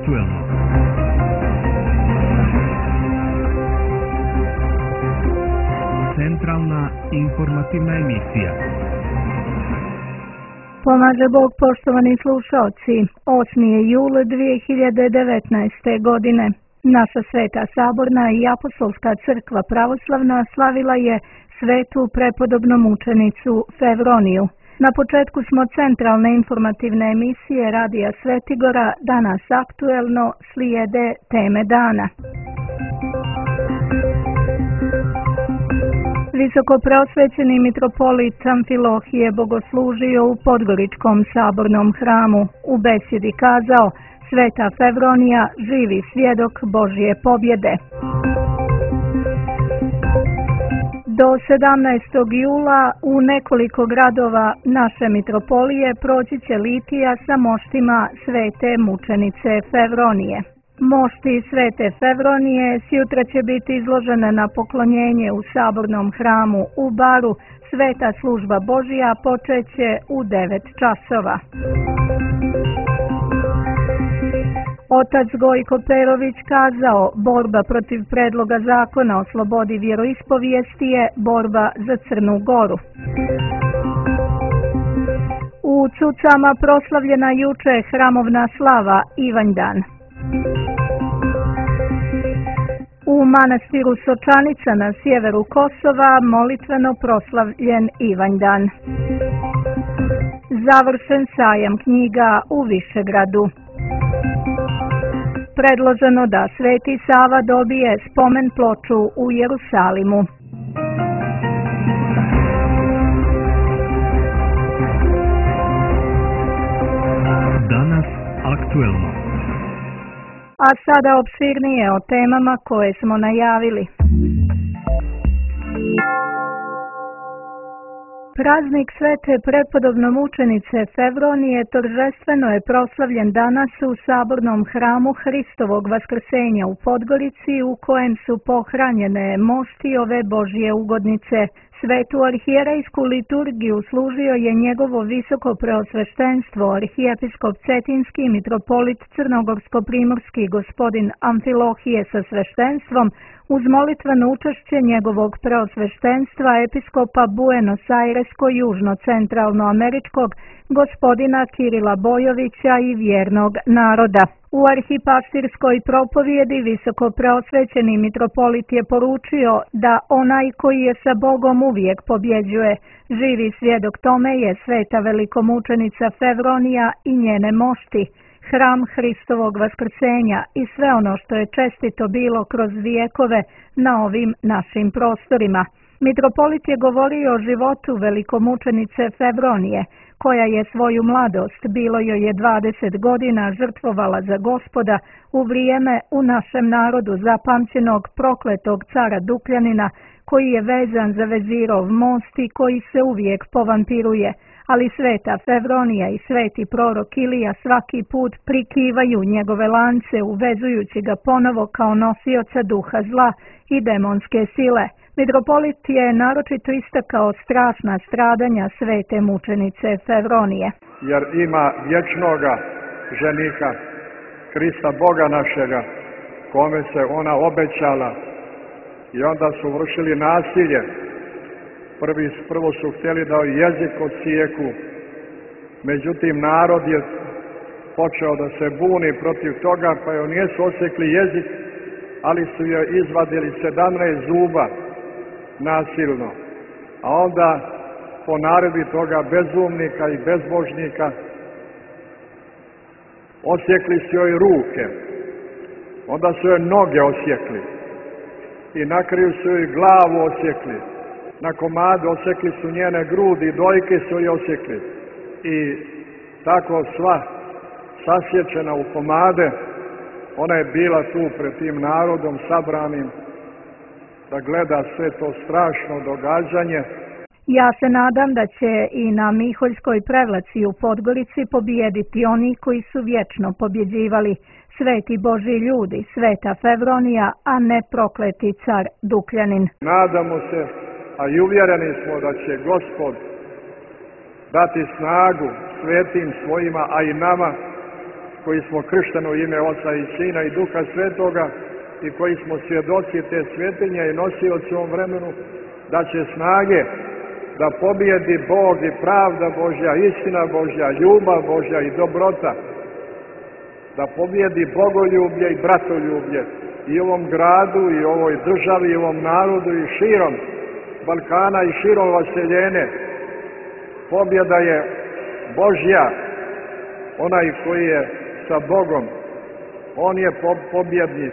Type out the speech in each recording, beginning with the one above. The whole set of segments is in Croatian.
aktuelno. Centralna informativna emisija. Pomaže Bog, poštovani slušalci. 8. je jul 2019. godine. Naša Sveta Saborna i Apostolska crkva pravoslavna slavila je svetu prepodobnu mučenicu Fevroniju. Na početku smo centralne informativne emisije Radija Svetigora, danas aktuelno, slijede teme dana. Visokopreosvećeni mitropolit Amfilohije bogoslužio u Podgoričkom sabornom hramu. U besjedi kazao: Sveta Fevronija, živi svjedok Božje pobjede. Do 17. jula u nekoliko gradova naše mitropolije proći će litija sa moštima Svete mučenice Fevronije. Mošti Svete Fevronije sjutra će biti izložene na poklonjenje u sabornom hramu u Baru. Sveta služba Božja počeće u 9 časova. Otac Gojko Perović kazao: borba protiv predloga zakona o slobodi vjeroispovijesti je borba za Crnu Goru. U Cucama proslavljena juče hramovna slava Ivanjdan. U manastiru Sočanica na sjeveru Kosova molitveno proslavljen Ivanjdan. Završen sajam knjiga u Višegradu. Predloženo da Sveti Sava dobije spomen ploču u Jerusalimu. Danas aktuelno. A sada opširnije o temama koje smo najavili. Praznik Svete prepodobne mučenice Fevronije торжествено je proslavljen danas u sabornom hramu Hristovog vaskrsenja u Podgorici, u kojem su pohranjene mošti ove Božje ugodnice. Svetu arhijerejsku liturgiju služio je njegovo visoko preosveštenstvo arhijepiskop Cetinski mitropolit Crnogorsko-primorski gospodin Amfilohije sa sveštenstvom, uz molitveno učešće njegovog preosveštenstva episkopa Buenos Airesko-južno-centralnoameričkog gospodina Kirila Bojovića i vjernog naroda. U arhipaštirskoj propovjedi visoko preosvećeni mitropolit je poručio da onaj koji je sa Bogom uvijek pobjeđuje. Živi svjedok tome je sveta velikomučenica Fevronija i njene mošti, hram Hristovog vaskrsenja i sve ono što je čestito bilo kroz vijekove na ovim našim prostorima. Mitropolit je govorio o životu velikomučenice Fevronije, koja je svoju mladost, bilo joj je 20 godina, žrtvovala za Gospoda u vrijeme u našem narodu zapamćenog prokletog cara Dukljanina, koji je vezan za Vezirov most i koji se uvijek povampiruje, ali Sveta Fevronija i sveti prorok Ilija svaki put prikivaju njegove lance, uvezujući ga ponovo kao nosioca duha zla i demonske sile. Mitropolit je naročito istakao strašna stradanja svete mučenice Fevronije. Jer ima vječnoga ženika, Krista Boga našega, kome se ona obećala, i onda su vršili nasilje. Prvo su htjeli da jezik odsijeku, međutim narod je počeo da se buni protiv toga, pa joj nisu osjekli jezik, ali su joj izvadili 17 zuba nasilno. A onda po naredbi toga bezumnika i bezbožnika osjekli su joj ruke, onda su joj noge osjekli i na kraju su joj glavu osjekli. Na komadu osjekli su njene grudi, dojke su joj osjekli i tako sva sasječena u komade. Ona je bila tu pred tim narodom sabranim da gleda sve to strašno događanje. Ja se nadam da će i na Miholjskoj Prevlaci u Podgorici pobijediti oni koji su vječno pobjeđivali, sveti Božji ljudi, sveta Fevronija, a ne prokleti car Dukljanin. Nadamo se, a i uvjereni smo da će Gospod dati snagu svetim svojima, a i nama, koji smo kršteni u ime Oca i Sina i Duha Svetoga i koji smo svjedoci te svetinje i nosioci u ovom vremenu, da će snage da pobijedi Bog i pravda Božja, istina Božja, ljubav Božja i dobrota, da pobijedi bogoljublje i bratoljublje i u ovom gradu i u ovoj državi i u ovom narodu i širom Balkana i širom vaseljene. Pobjeda je Božja, onaj koji je sa Bogom, on je pobjednik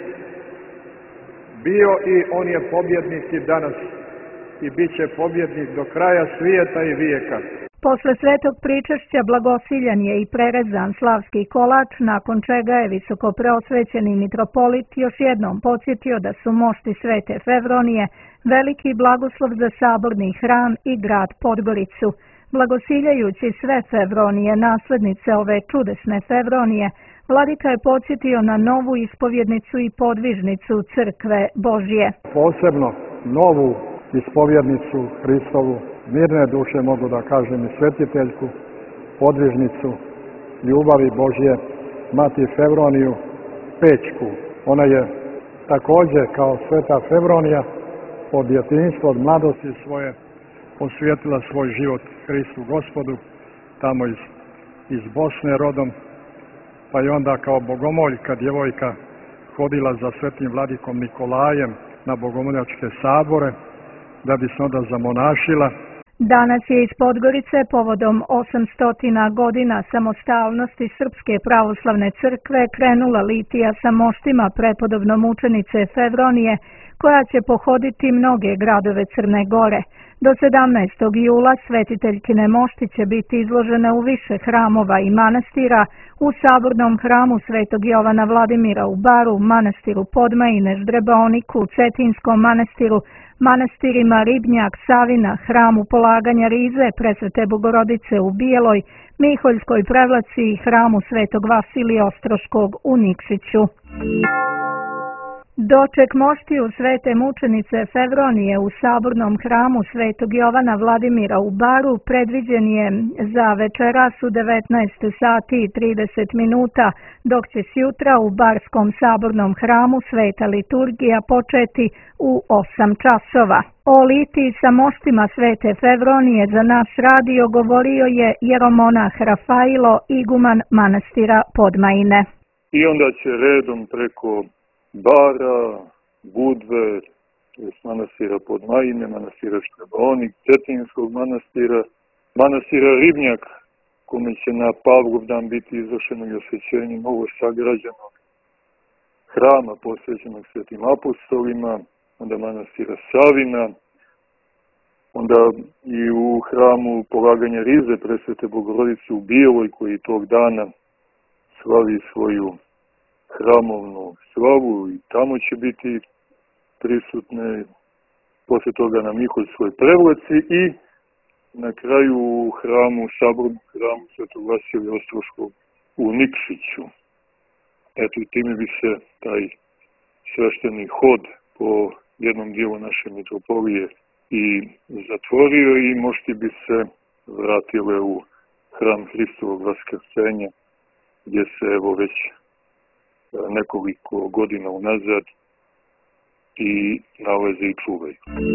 bio i on je pobjednik i danas i bit će pobjednik do kraja svijeta i vijeka. Posle svetog pričašća blagosiljan je i prerezan slavski kolač, nakon čega je visoko preosvećeni mitropolit još jednom podsjetio da su mošti Svete Fevronije veliki blagoslov za saborni hram i grad Podgoricu. Blagosiljajući sve Fevronije, naslednice ove čudesne Fevronije, vladika je podsjetio na novu ispovjednicu i podvižnicu Crkve Božje. Posebno novu ispovjednicu Hristovu, mirne duše mogu da kažem i svetiteljku, podvižnicu ljubavi Božje, Mati Fevroniju Pećku. Ona je također kao Sveta Fevronija od djetinjstva, od mladosti svoje posvetila svoj život Hristu Gospodu, tamo iz Bosne rodom, pa i onda kao bogomoljka djevojka hodila za svetim vladikom Nikolajem na bogomoljačke sabore, da bi se onda zamonašila. Danas je iz Podgorice povodom 800 godina samostalnosti Srpske pravoslavne crkve krenula litija sa moštima prepodobno mučenice Fevronije, koja će pohoditi mnoge gradove Crne Gore. Do 17. jula svetiteljkine mošti će biti izložene u više hramova i manastira, u sabornom hramu Svetog Jovana Vladimira u Baru, manastiru Podmajine, Ždrebaoniku, Cetinskom manastiru, manastirima Ribnjak, Savina, hramu polaganja rize Presvete Bogorodice u Bijeloj, Miholjskoj Prevlaci i hramu Svetog Vasilija Ostroškog u Nikšiću. Doček moštiju Svete mučenice Fevronije u sabornom hramu Svetog Jovana Vladimira u Baru predviđen je za večeras u 19 sati i 30 minuta, dok će sjutra u Barskom sabornom hramu Sveta liturgija početi u 8 časova. O litiji sa moštima Svete Fevronije za naš radio govorio je jeromonah Rafailo, iguman manastira Podmajine. I onda će redom preko Bara, Budve, manastira Podmajine, manastira Ždrebaonik, Cetinskog manastira, manastira Ribnjak, kome će na Pavlov dan biti izvršeno i osvećenje novo sagrađenog hrama posvećenog svetim apostolima, onda manastira Savina, onda i u hramu polaganja rize Presvete Bogorodice u Bijeloj, koji tog dana slavi svoju hramovnu slavu i tamo će biti prisutne, posle toga na Miholjskoj Prevlaci i na kraju u hramu, sabornom hramu Svetog Vasilija Ostroškog u Nikšiću. Eto i time bi se taj svešteni hod po jednom dijelu naše mitropolije i zatvorio i mošti bi se vratile u hram Hristovog Vaskrsenja, gdje se evo već nekoliko godina unazad i nalaze i čuvaju.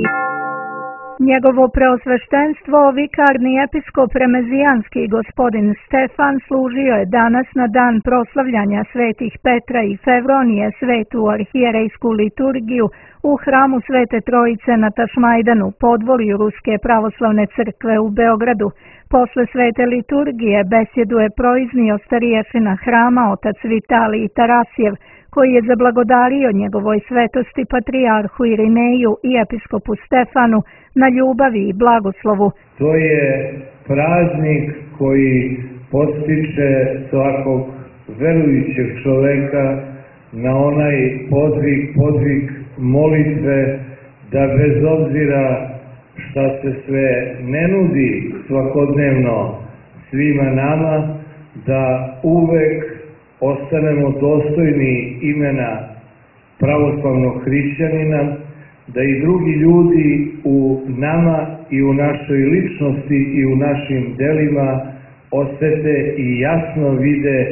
Njegovo preosveštenstvo, vikarni episkop remezijanski gospodin Stefan, služio je danas na dan proslavljanja svetih Petra i Fevronije svetu arhijerejsku liturgiju u hramu Svete Trojice na Tašmajdanu, podvolju Ruske pravoslavne crkve u Beogradu. Posle svete liturgije besjedu je proiznio stariješina hrama otac Vitalij Tarasjev, koji je zablagodario njegovoj svetosti patrijarhu Irineju i episkopu Stefanu na ljubavi i blagoslovu. To je praznik koji podstiče svakog verujućeg čoveka na onaj podvig molitve, da bez obzira šta se sve ne nudi svakodnevno svima nama, da uvek ostanemo dostojni imena pravoslavnog hrišćanina, da i drugi ljudi u nama i u našoj ličnosti i u našim delima osete i jasno vide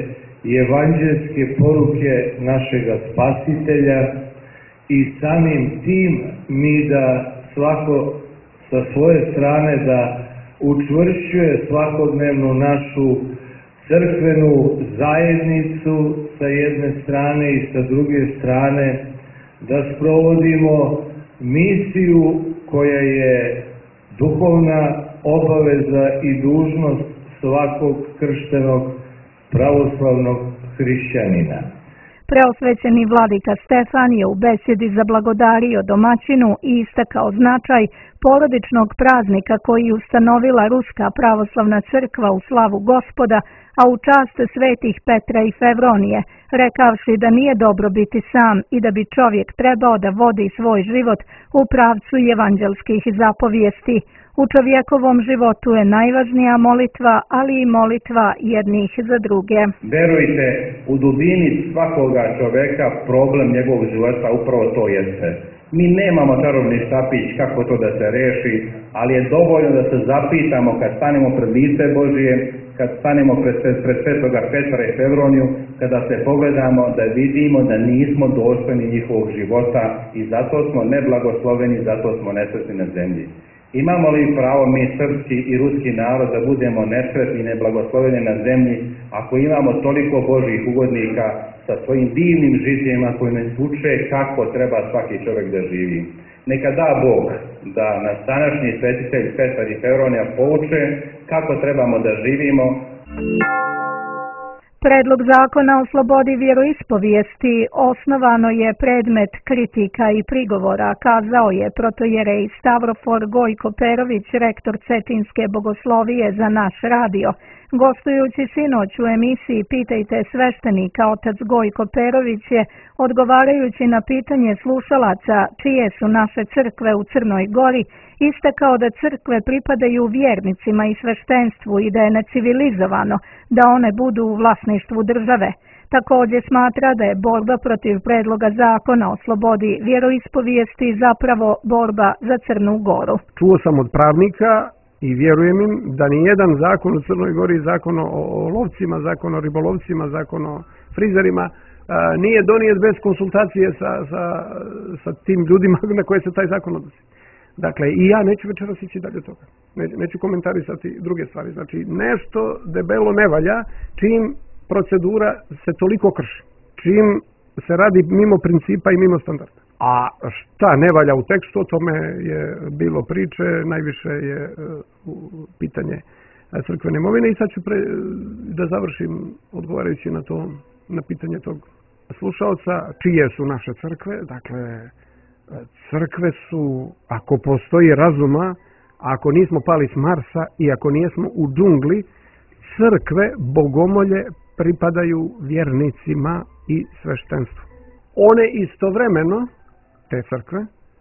i evanđelske poruke našega Spasitelja i samim tim mi da svako sa svoje strane da učvršćuje svakodnevnu našu crkvenu zajednicu sa jedne strane i sa druge strane, da sprovodimo misiju koja je duhovna obaveza i dužnost svakog krštenog pravoslavnog hrišćanina. Preosvećeni vladika Stefan je u besjedi zablagodario domaćinu i istakao značaj porodičnog praznika koji ustanovila Ruska pravoslavna crkva u slavu Gospoda, a u čast svetih Petra i Fevronije, rekavši da nije dobro biti sam i da bi čovjek trebao da vodi svoj život u pravcu evanđelskih zapovijesti. U čovjekovom životu je najvažnija molitva, ali i molitva jednih za druge. Verujte, u dubini svakoga čovjeka problem njegovog života upravo to jeste. Mi nemamo čarobni štapić kako to da se reši, ali je dovoljno da se zapitamo kad stanemo pred lice Božije, kad stanemo pred svetoga Petra i Fevroniju, kada se pogledamo da vidimo da nismo dostojni njihovog života i zato smo neblagosloveni, zato smo nesretni na zemlji. Imamo li pravo mi srpski i ruski narod da budemo nesretni i neblagosloveni na zemlji ako imamo toliko Božjih ugodnika sa svojim divnim žitijima koji nas uče kako treba svaki čovjek da živi? Neka da Bog da nas današnji svetitelj Petar i Fevronija pouče kako trebamo da živimo. Predlog zakona o slobodi vjeroispovijesti osnovano je predmet kritika i prigovora, kazao je protojerej Stavrofor Gojko Perović, rektor Cetinske bogoslovije za naš radio. Gostujući sinoć u emisiji Pitajte sveštenika, otac Gojko Perović je, odgovarajući na pitanje slušalaca čije su naše crkve u Crnoj Gori, istakao da crkve pripadaju vjernicima i sveštenstvu i da je necivilizovano da one budu u vlasništvu države. Također smatra da je borba protiv predloga zakona o slobodi vjeroispovijesti zapravo borba za Crnu Goru. Čuo sam od pravnika i vjerujem im da ni jedan zakon u Crnoj Gori, zakon o lovcima, zakon o ribolovcima, zakon o frizerima, nije donijet bez konsultacije sa tim ljudima na koje se taj zakon odnosi. Dakle, i ja neću večeras ići dalje od toga. Neću komentarisati druge stvari. Znači, nešto debelo ne valja čim procedura se toliko krši. Čim se radi mimo principa i mimo standarda. A šta ne valja u tekstu, o tome je bilo priče, najviše je pitanje crkvene imovine i sad ću da završim odgovarajući na pitanje tog slušalca, čije su naše crkve. Dakle, crkve su, ako postoji razuma, ako nismo pali s Marsa i ako nijesmo u džungli, crkve, bogomolje pripadaju vjernicima i sveštenstvu. One istovremeno, te crkve,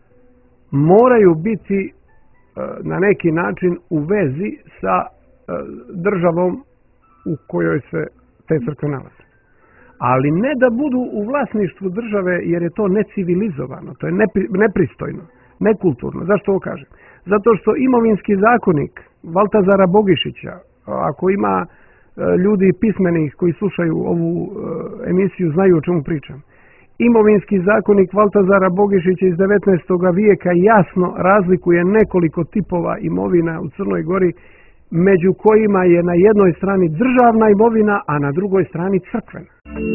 moraju biti na neki način u vezi sa državom u kojoj se te crkve nalaze. Ali ne da budu u vlasništvu države jer je to necivilizovano, to je nepristojno, nekulturno. Zašto ovo kažem? Zato što imovinski zakonik Valtazara Bogišića, ako ima ljudi pismenih koji slušaju ovu emisiju, znaju o čemu pričam. Imovinski zakonik Valtazara Bogišića iz 19. vijeka jasno razlikuje nekoliko tipova imovina u Crnoj Gori, među kojima je na jednoj strani državna imovina, a na drugoj strani crkvena.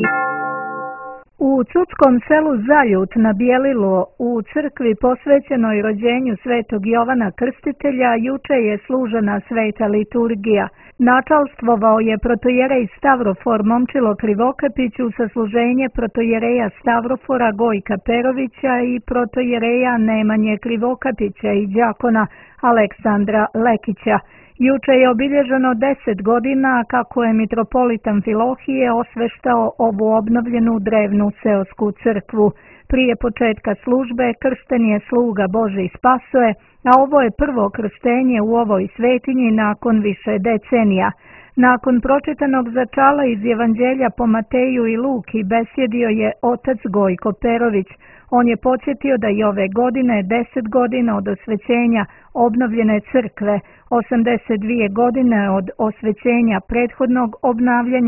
U Cutskom selu Zajut na Bjelilu, u crkvi posvećenoj rođenju svetog Jovana Krstitelja, juče je služena sveta liturgija. Načalstvovao je protojerej Stavrofor Momčilo Krivokapić u sasluženje protojereja Stavrofora Gojka Perovića i protojereja Nemanje Krivokapića i đakona Aleksandra Lekića. Juče je obilježeno 10 godina kako je mitropolit Amfilohije osveštao ovu obnovljenu drevnu seosku crkvu. Prije početka službe kršten je sluga Božji Spasoje, a ovo je prvo krštenje u ovoj svetinji nakon više decenija. Nakon pročitanog začala iz Evanđelja po Mateju i Luki besjedio je otac Gojko Perović. On je podsjetio da je ove godine 10 godina od osvećenja obnovljene crkve, 82 godine od osvećenja prethodnog obnavljanja,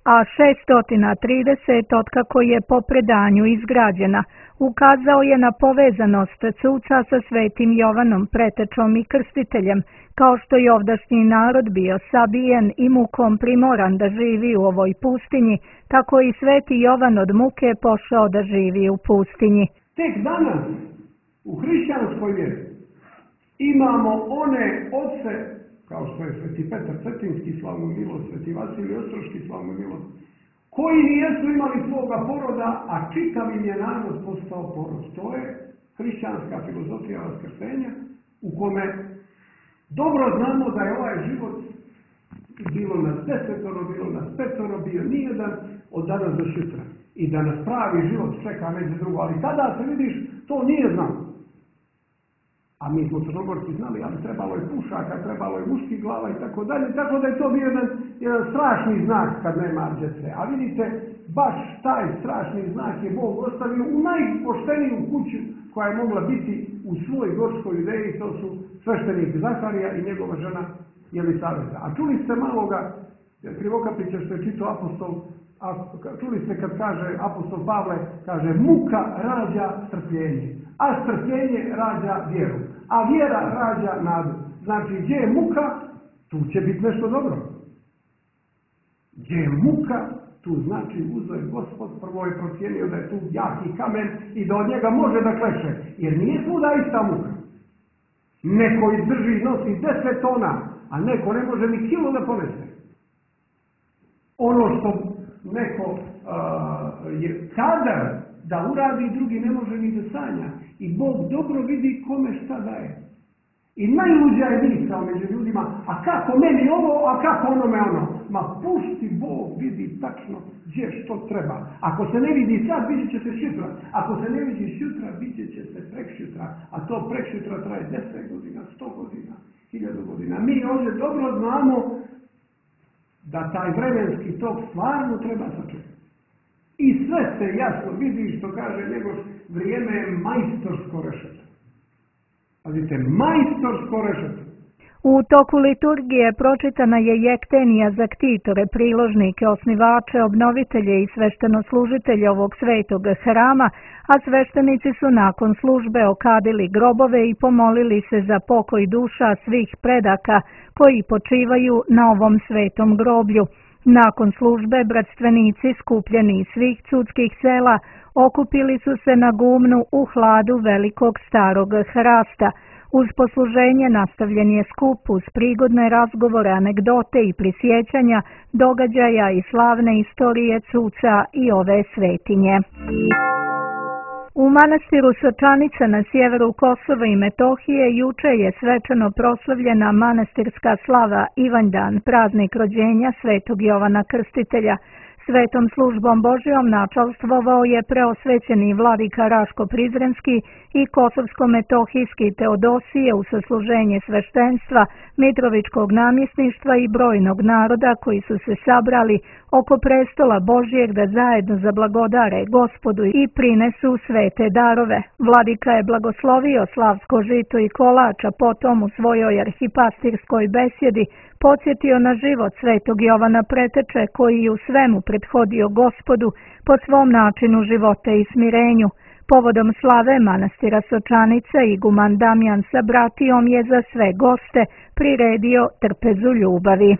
a 630 otkako je po predanju izgrađena. Ukazao je na povezanost Cuca sa Svetim Jovanom, pretečom i krstiteljem, kao što je ovdašnji narod bio sabijen i mukom primoran da živi u ovoj pustinji, tako i Sveti Jovan od muke pošao da živi u pustinji. Tek danas u hrišćanskoj vjeri imamo one oce, kao što je Sveti Petar Cetinski, slavnu milost, Sveti Vasilij Ostroški, slavnu milost, koji nijesu imali svoga poroda, a čitav im je narod postao porod. To je hrišćanska filozofija vaskrsenja, u kome dobro znamo da je ovaj život bilo nas 10, bilo nas 5, bio nijedan od danas do sutra. I da nas pravi život čeka neđe drugo. Ali tada se vidiš, to nije znamo. A mi smo Crnogorci znali, ali trebalo je pušaka, trebalo je muških glava i tako dalje. Tako da je to bio jedan strašni znak kad nema djece. A vidite, baš taj strašni znak je Bog ostavio u najpošteniju kuću koja je mogla biti u svoj gorskoj ideji. To su sveštenik Zaharija i njegova žena Jelisaveta. A čuli ste maloga Krivokapića što je čitao apostol, čuli ste kad kaže apostol Pavle, kaže muka rađa strpljenje, a strpljenje rađa vjeru, a vjera rađa nadu. Znači gdje je muka, tu će biti nešto dobro. Gdje je muka, tu znači uzeo je Gospod, prvo je procijenio da je tu jaki kamen i da od njega može da kleše, jer nije svuda ista muka. Neko izdrži i nosi 10 tona, a neko ne može ni kilo da ponese. Ono što neko je kadar da uradi, drugi ne može ni da sanja. I Bog dobro vidi kome šta daje. I najluđa je misao među ljudima, a kako meni ovo, a kako onome ono. Ma pušti, Bog vidi tačno gdje što treba. Ako se ne vidi sad, vidjet će se sutra. Ako se ne vidi sutra, vidjet će se preksutra. A to preksutra traje 10 godina, 100 godina, 1000 godina. Mi ovdje dobro znamo da taj vremenski tok stvarno treba sačekati. I sve se jasno vidi, što kaže Njegoš, vrijeme je majstorsko rešeto. Pazite, majstorsko rešeto. U toku liturgije pročitana je Jektenija za ktitore, priložnike, osnivače, obnovitelje i sveštenoslužitelje ovog svetog hrama, a sveštenici su nakon službe okadili grobove i pomolili se za pokoj duša svih predaka koji počivaju na ovom svetom groblju. Nakon službe bratstvenici skupljeni iz svih cudskih sela okupili su se na gumnu u hladu velikog starog hrasta. Uz posluženje nastavljen je skup uz prigodne razgovore, anegdote i prisjećanja, događaja i slavne istorije Cuca i ove svetinje. U manastiru Sočanica na sjeveru Kosova i Metohije juče je svečano proslavljena manastirska slava Ivanjdan, praznik rođenja Svetog Jovana Krstitelja. Svetom službom Božjom načalstvovao je preosvećeni vladika Raško Prizrenski i Kosovsko-metohijski Teodosije u sasluženje sveštenstva, Mitrovičkog namjesništva i brojnog naroda koji su se sabrali oko prestola Božjeg da zajedno zablagodare Gospodu i prinesu svete darove. Vladika je blagoslovio slavsko žito i kolač, a potom u svojoj arhipastirskoj besjedi podsjetio na život Svetog Jovana Preteče koji u svemu prethodio Gospodu po svom načinu života i smirenju. Povodom slave manastira Sočanica iguman Damjan sa bratijom je za sve goste priredio trpezu ljubavi.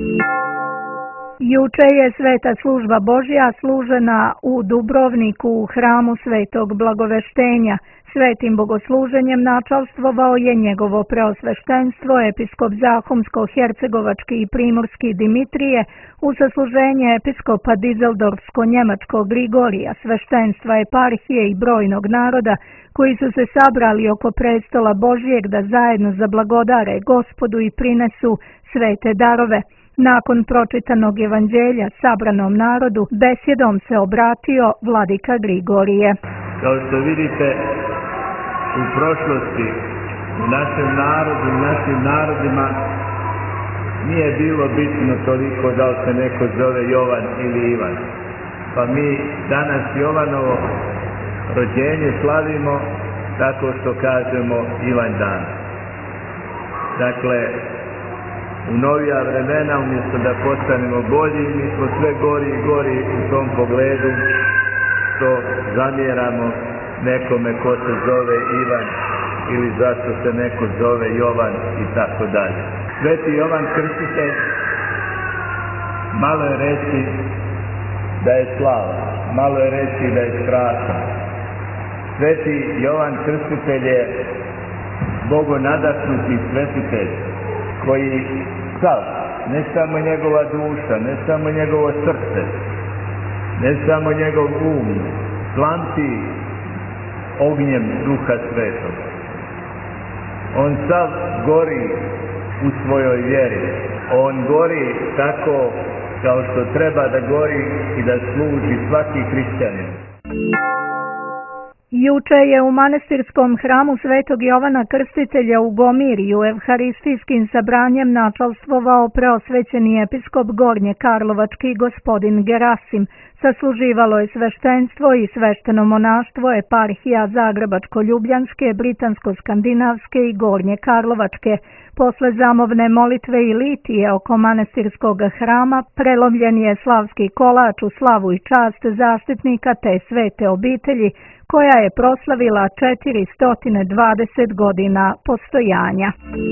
Juče je sveta služba Božja služena u Dubrovniku u hramu Svetog Blagoveštenja. Svetim bogosluženjem načalstvovao je njegovo preosveštenstvo episkop Zahumsko-hercegovački i primorski Dimitrije u sasluženje episkopa Dizeldorfsko-njemačkog Grigorija, sveštenstva eparhije i brojnog naroda koji su se sabrali oko prestola Božjeg da zajedno zablagodare Gospodu i prinesu svete darove. Nakon pročitanog evanđelja sabranom narodu besjedom se obratio vladika Grigorije. Kao što vidite, u prošlosti u našem narodu, u našim narodima nije bilo bitno toliko da li se neko zove Jovan ili Ivan. Pa mi danas Jovanovo rođenje slavimo tako što kažemo Ivanjdan. Dakle, u novija vremena, umjesto da postanemo bolji, mi smo sve gori i gori u tom pogledu što zamjeramo nekome ko se zove Ivan ili zašto se neko zove Jovan i tako dalje. Sveti Jovan Krstitelj, malo je reći da je slavan, malo je reći da je strašan. Sveti Jovan Krstitelj je bogonadahnuti svetitelj koji sav, ne samo njegova duša, ne samo njegovo srce, ne samo njegov um, slamti ognjem Duha Svetog. On sav gori u svojoj vjeri. On gori tako kao što treba da gori i da služi svaki hrišćanin. Juče je u manastirskom hramu Svetog Jovana Krstitelja u Gomirju evharistijskim sabranjem načalstvovao preosvećeni episkop Gornje Karlovački gospodin Gerasim. Sasluživalo je sveštenstvo i svešteno monaštvo eparhija Zagrebačko-Ljubljanske, Britansko-Skandinavske i Gornje Karlovačke. Posle zamovne molitve i litije oko manastirskog hrama prelomljen je slavski kolač u slavu i čast zaštitnika te svete obitelji, koja je proslavila 420 godina postojanja.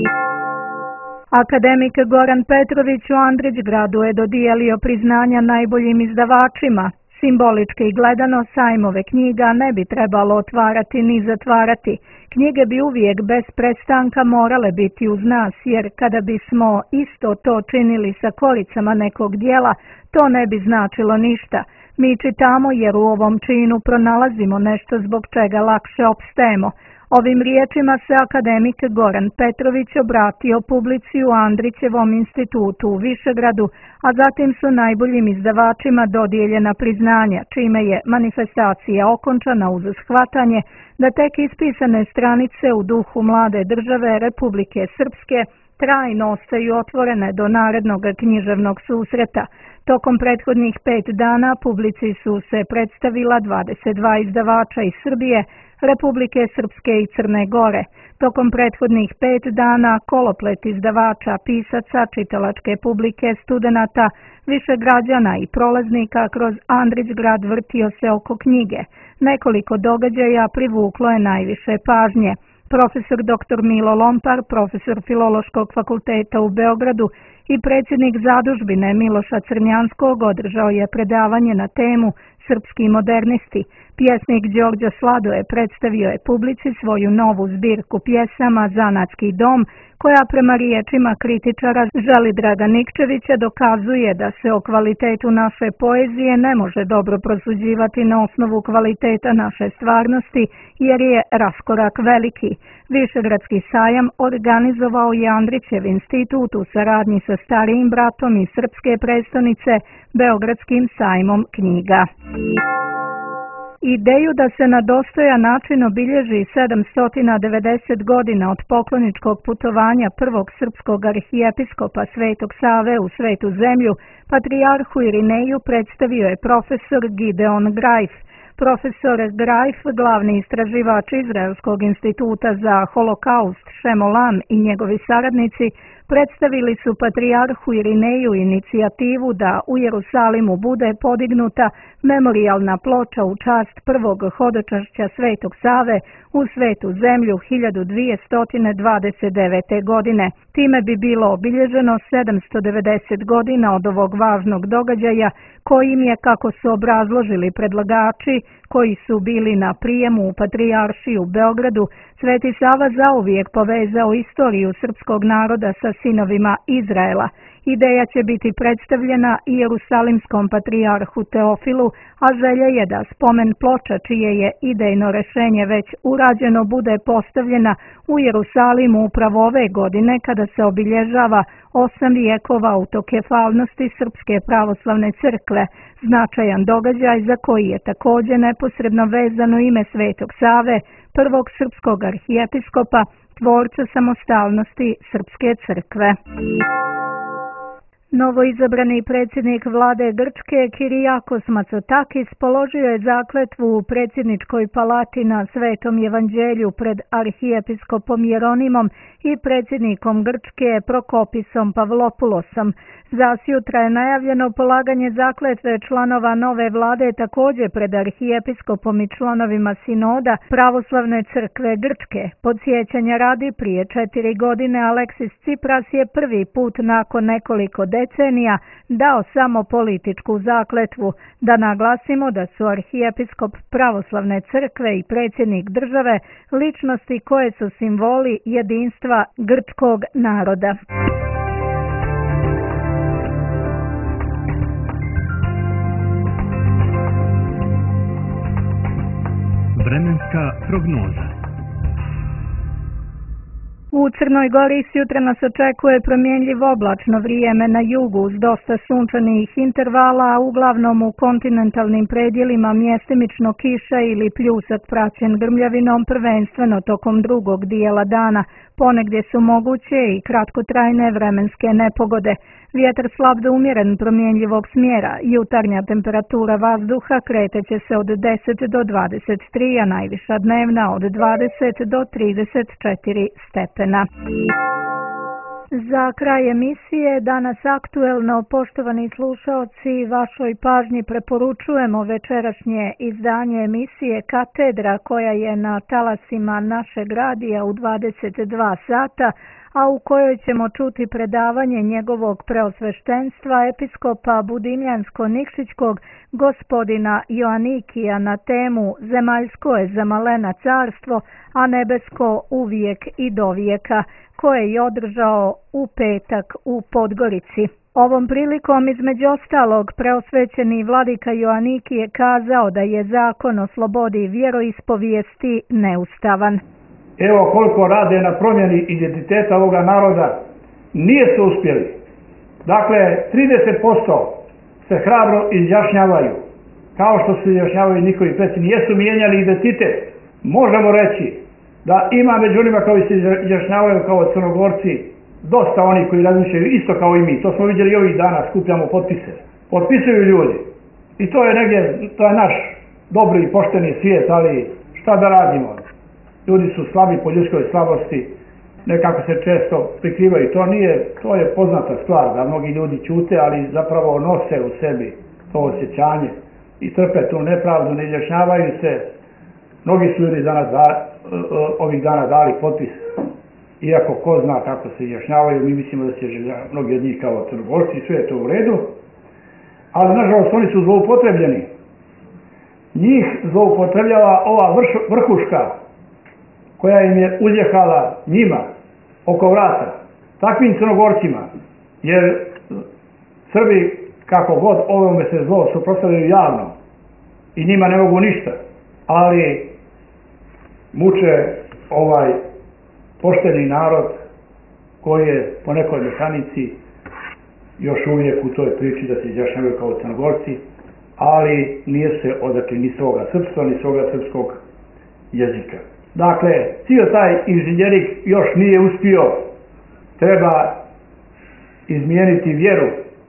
Akademik Goran Petrović u Andrićgradu je dodijelio priznanja najboljim izdavačima. Simbolički gledano, sajmove knjiga ne bi trebalo otvarati ni zatvarati. Knjige bi uvijek bez prestanka morale biti uz nas, jer kada bismo isto to činili sa koricama nekog dijela, to ne bi značilo ništa. Mi čitamo jer u ovom činu pronalazimo nešto zbog čega lakše opstajemo. Ovim riječima se akademik Goran Petrović obratio publici u Andrićevom institutu u Višegradu, a zatim su najboljim izdavačima dodijeljena priznanja, čime je manifestacija okončana uz shvatanje da tek ispisane stranice u duhu mlade države Republike Srpske trajno ostaju otvorene do narednog književnog susreta. Tokom prethodnih 5 dana publici su se predstavila 22 izdavača iz Srbije, Republike Srpske i Crne Gore. Tokom prethodnih 5 dana koloplet izdavača, pisaca, čitalačke publike, studenata, više građana i prolaznika kroz Andrićgrad vrtio se oko knjige. Nekoliko događaja privuklo je najviše pažnje. Profesor dr. Milo Lompar, profesor Filološkog fakulteta u Beogradu i predsjednik zadužbine Miloša Crnjanskog održao je predavanje na temu Srpski modernisti. Pjesnik Đorđe Sladoje predstavio je publici svoju novu zbirku pjesama Zanatski dom, koja prema riječima kritičara Želidraga Nikčevića dokazuje da se o kvalitetu naše poezije ne može dobro prosuđivati na osnovu kvaliteta naše stvarnosti, jer je raskorak veliki. Višegradski sajam organizovao je Andrićev institut u saradnji sa starijim bratom iz srpske prestonice Beogradskim sajmom knjiga. Ideju da se na dostojan način obilježi 790 godina od pokloničkog putovanja prvog srpskog arhijepiskopa Svetog Save u Svetu zemlju, patrijarhu Irineju predstavio je profesor Gideon Grajf. Profesor Grajf, glavni istraživač Izraelskog instituta za holokaust Šemolam i njegovi saradnici, predstavili su patrijarhu Irineju inicijativu da u Jerusalimu bude podignuta memorijalna ploča u čast prvog hodočašća Svetog Save u Svetu zemlju 1229. godine. Time bi bilo obilježeno 790 godina od ovog važnog događaja, kojim je, kako su obrazložili predlagači koji su bili na prijemu u Patrijaršiji u Beogradu, Sveti Sava zauvijek povezao istoriju srpskog naroda sa sinovima Izraela. Ideja će biti predstavljena i Jerusalimskom patrijarhu Teofilu, a želja je da spomen ploča, čije je idejno rešenje već urađeno, bude postavljena u Jerusalimu upravo ove godine, kada se obilježava 8 vijekova autokefalnosti Srpske pravoslavne crkve, značajan događaj za koji je također neposredno vezano ime Svetog Save, prvog srpskog arhijepiskopa, tvorca samostalnosti Srpske crkve. Novoizabrani predsjednik vlade Grčke Kirijakos Matsotakis položio je zakletvu u predsjedničkoj palati na Svetom evanđelju pred arhijepiskopom Jeronimom i predsjednikom Grčke Prokopisom Pavlopoulosom. Za sutra je najavljeno polaganje zakletve članova nove vlade također pred arhijepiskopom i članovima sinoda Pravoslavne crkve Grčke. Podsjećanja radi, prije 4 godine Aleksis Tsipras je prvi put nakon nekoliko decenija dao samo političku zakletvu. Da naglasimo da su arhijepiskop Pravoslavne crkve i predsjednik države ličnosti koje su simboli jedinstva grčkog naroda. Vremenska prognoza. U Crnoj Gori sutra nas očekuje promjenjivo oblačno vrijeme na jugu uz dosta sunčanih intervala, a uglavnom u kontinentalnim predjelima mjestimično kiša ili pljusak praćen grmljavinom, prvenstveno tokom drugog dijela dana. Ponegdje su moguće i kratkotrajne vremenske nepogode. Vjetar slab do umjeren promjenjivog smjera. Jutarnja temperatura vazduha kreteće se od 10 do 23, a najviša dnevna od 20 do 34 stepena. Za kraj emisije danas aktuelno, poštovani slušaoci, vašoj pažnji preporučujemo večerašnje izdanje emisije Katedra koja je na talasima našeg radija u 22 sata, a u kojoj ćemo čuti predavanje njegovog preosveštenstva episkopa Budimljansko-Nikšićkog gospodina Joanikija na temu Zemaljsko je za malena carstvo, a nebesko uvijek i dovijeka, koje je održao u petak u Podgorici. Ovom prilikom, između ostalog, preosvećeni vladika Joaniki je kazao da je zakon o slobodi vjeroispovijesti neustavan. Evo koliko rade na promjeni identiteta ovoga naroda, nije se uspjeli. Dakle, 30% se hrabro izjašnjavaju, kao što se izjašnjavaju njihovi predsjednici. Jesu mijenjali identitet. Možemo reći da ima među onima koji se izjašnjavaju kao Crnogorci dosta oni koji razmišljaju isto kao i mi. To smo vidjeli i ovih dana, skupljamo potpise. Potpisuju ljudi. I to je negdje, to je naš dobri i pošteni svijet, ali šta da radimo? Ljudi su slabi po ljudskoj slabosti, nekako se često prikrivaju. To je poznata stvar da mnogi ljudi ćute, ali zapravo nose u sebi to osjećanje i trpe tu nepravdu, ne izjašnjavaju se. Mnogi su ljudi ovih dana dali potpis, iako ko zna kako se izjašnjavaju, mi mislimo da se mnogi od njih kao Crnogorci, sve je to u redu, ali nažalost oni su zloupotrebljeni. Njih zloupotrebljava ova vrhuška koja im je uzjehala njima oko vrata, takvim Crnogorcima, jer Srbi kako god ovome se zlo suprotstavljaju javno i njima ne mogu ništa, ali muče ovaj pošteni narod koji je po nekoj mehanici još uvijek u toj priči da se izjašnjavaju kao Crnogorci, ali nije se odrekli ni svoga srpstva, ni svoga srpskog jezika. Dakle, cijel taj inženjerik još nije uspio, treba izmijeniti vjeru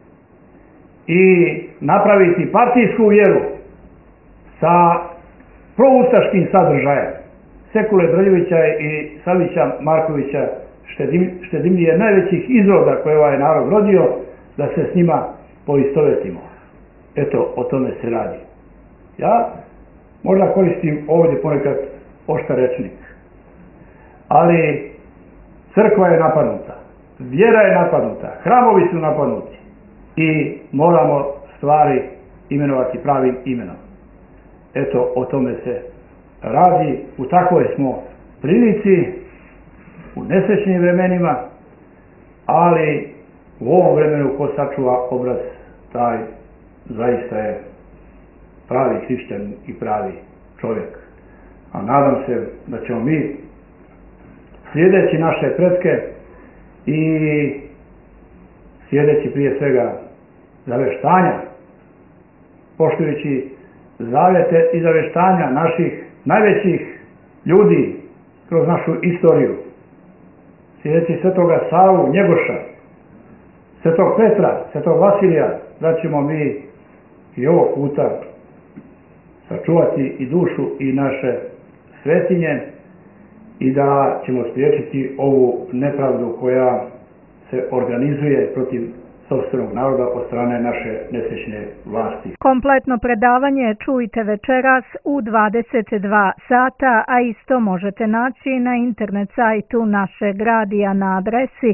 i napraviti partijsku vjeru sa proustaškim sadržajem. Sekule Drljevića i Savića Markovića Štedimlije, najvećih izroda koje ovaj narod rodio, da se s njima poistovetimo. Eto, o tome se radi. Ja možda koristim ovdje ponekad oštar rečnik, ali crkva je napadnuta, vjera je napadnuta, hramovi su napadnuti i moramo stvari imenovati pravim imenom. Eto, o tome se radi, u takvoj smo prilici, u nesrećnim vremenima, ali u ovom vremenu ko sačuva obraz, taj zaista je pravi hrišćanin i pravi čovjek. A nadam se da ćemo mi, slijedeći naše pretke i slijedeći prije svega zaveštanja, poštujući zavjete i zaveštanja naših najvećih ljudi kroz našu istoriju, slijedeći svetoga Savu, Njegoša, svetog Petra, svetog Vasilija, da ćemo mi i ovog puta sačuvati i dušu i naše svetinje i da ćemo spriječiti ovu nepravdu koja se organizuje protiv sopstvenog naroda od strane naše nesrećne vlasti. Kompletno predavanje čujte večeras u 22 sata, a isto možete naći na internet sajtu našeg radija na adresi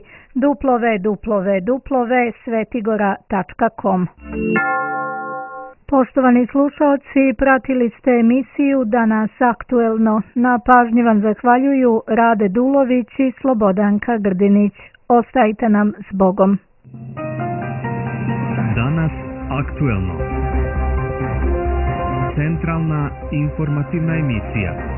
www.svetigora.com. Poštovani slušalci, pratili ste emisiju Danas aktuelno. Na pažnji vam zahvaljuju Rade Dulović i Slobodanka Grdinić. Ostajte nam s Bogom. Danas aktuelno. Centralna informativna emisija.